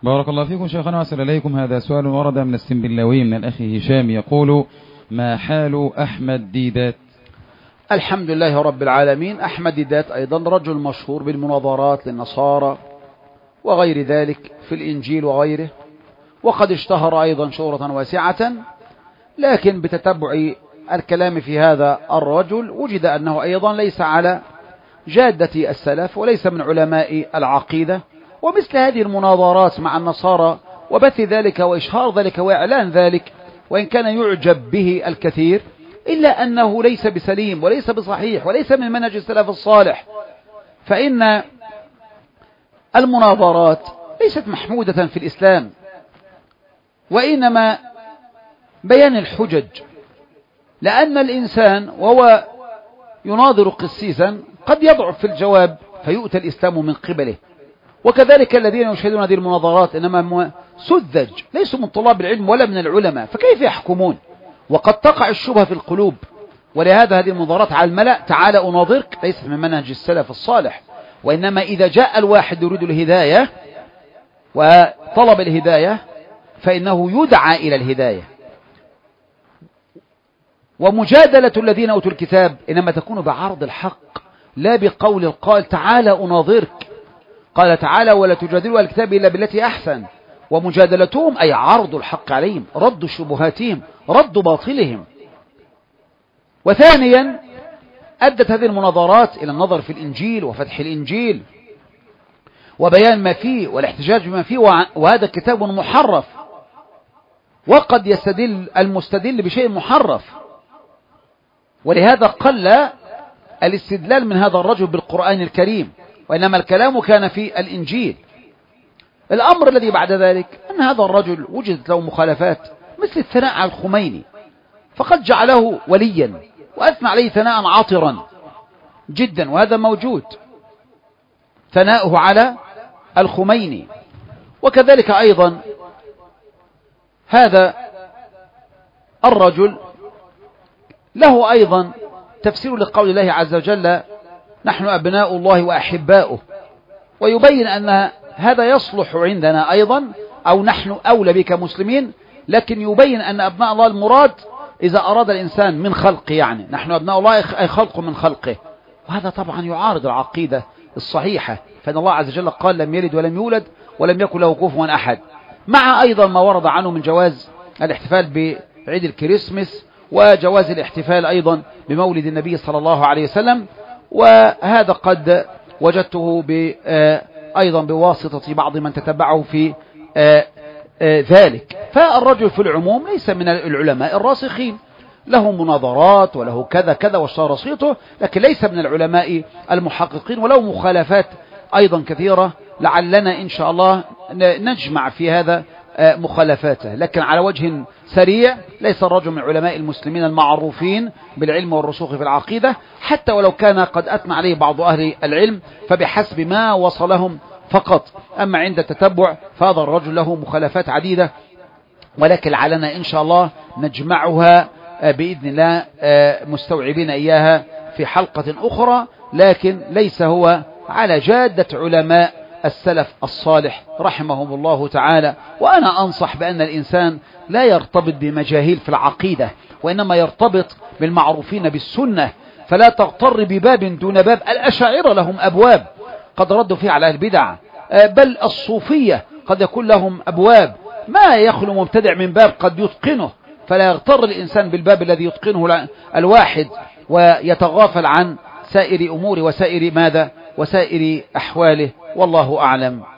بارك الله فيكم شيخنا وأسأل إليكم. هذا سؤال ورد من السنبلاوي من الأخ هشام يقول: ما حال أحمد ديدات؟ الحمد لله رب العالمين. أحمد ديدات أيضا رجل مشهور بالمناظرات للنصارى وغير ذلك في الإنجيل وغيره، وقد اشتهر أيضا شهرة واسعة، لكن بتتبع الكلام في هذا الرجل وجد أنه أيضا ليس على جادة السلف وليس من علماء العقيدة. ومثل هذه المناظرات مع النصارى وبث ذلك وإشهار ذلك وإعلان ذلك، وإن كان يعجب به الكثير، إلا أنه ليس بسليم وليس بصحيح وليس من منهج السلف الصالح. فإن المناظرات ليست محمودة في الإسلام، وإنما بيان الحجج، لأن الإنسان وهو يناظر قسيسا قد يضعف في الجواب فيؤتى الإسلام من قبله. وكذلك الذين يشهدون هذه المناظرات إنما سذج، ليسوا من طلاب العلم ولا من العلماء، فكيف يحكمون؟ وقد تقع الشبهة في القلوب. ولهذا هذه المناظرات على الملأ، تعال أناظرك، ليست من منهج السلف الصالح. وإنما إذا جاء الواحد يريد الهداية وطلب الهداية فإنه يدعى إلى الهداية. ومجادلة الذين أوتوا الكتاب إنما تكون بعرض الحق، لا بقول القائل تعال أناظرك. قال تعالى: ولا تجادلوا الكتاب إلا بالتي أحسن. ومجادلتهم أي عرض الحق عليهم، رد شبهاتهم، رد باطلهم. وثانيا أدت هذه المناظرات إلى النظر في الإنجيل وفتح الإنجيل وبيان ما فيه والاحتجاج بما فيه، وهذا كتاب محرف، وقد يستدل المستدل بشيء محرف. ولهذا قل الاستدلال من هذا الرجل بالقرآن الكريم، وإنما الكلام كان في الإنجيل. الأمر الذي بعد ذلك أن هذا الرجل وجدت له مخالفات، مثل الثناء على الخميني، فقد جعله وليا وأثنى عليه ثناء عاطرا جدا، وهذا موجود ثناؤه على الخميني. وكذلك أيضا هذا الرجل له أيضا تفسير لقول الله عز وجل: نحن أبناء الله وأحباؤه، ويبين أن هذا يصلح عندنا أيضا، أو نحن أولى بك مسلمين، لكن يبين أن أبناء الله المراد إذا أراد الإنسان من خلقه، يعني نحن أبناء الله أي خلق من خلقه. وهذا طبعا يعارض العقيدة الصحيحة، فإن الله عز وجل قال: لم يلد ولم يولد ولم يكن له كفوا أحد. مع أيضا ما ورد عنه من جواز الاحتفال بعيد الكريسماس وجواز الاحتفال أيضا بمولد النبي صلى الله عليه وسلم، وهذا قد وجدته أيضا بواسطة بعض من تتبعه في ذلك. فالرجل في العموم ليس من العلماء الراسخين، له مناظرات وله كذا كذا واشتهر صيته، لكن ليس من العلماء المحققين، وله مخالفات أيضا كثيرة، لعلنا إن شاء الله نجمع في هذا مخالفاته. لكن على وجه سريع ليس الرجل من علماء المسلمين المعروفين بالعلم والرسوخ في العقيدة، حتى ولو كان قد أثنى عليه بعض أهل العلم فبحسب ما وصلهم فقط. أما عند التتبع فهذا الرجل له مخالفات عديدة، ولكن لعلنا إن شاء الله نجمعها بإذن الله مستوعبين إياها في حلقة أخرى، لكن ليس هو على جادة علماء السلف الصالح رحمهم الله تعالى. وأنا أنصح بأن الإنسان لا يرتبط بمجاهيل في العقيدة، وإنما يرتبط بالمعروفين بالسنة، فلا تغتر بباب دون باب. الأشاعرة لهم أبواب قد ردوا فيها على البدع، بل الصوفية قد يكون لهم أبواب، ما يخلو مبتدع من باب قد يتقنه، فلا يغتر الإنسان بالباب الذي يتقنه الواحد ويتغافل عن سائر أمور وسائر ماذا وسائر أحواله، والله أعلم.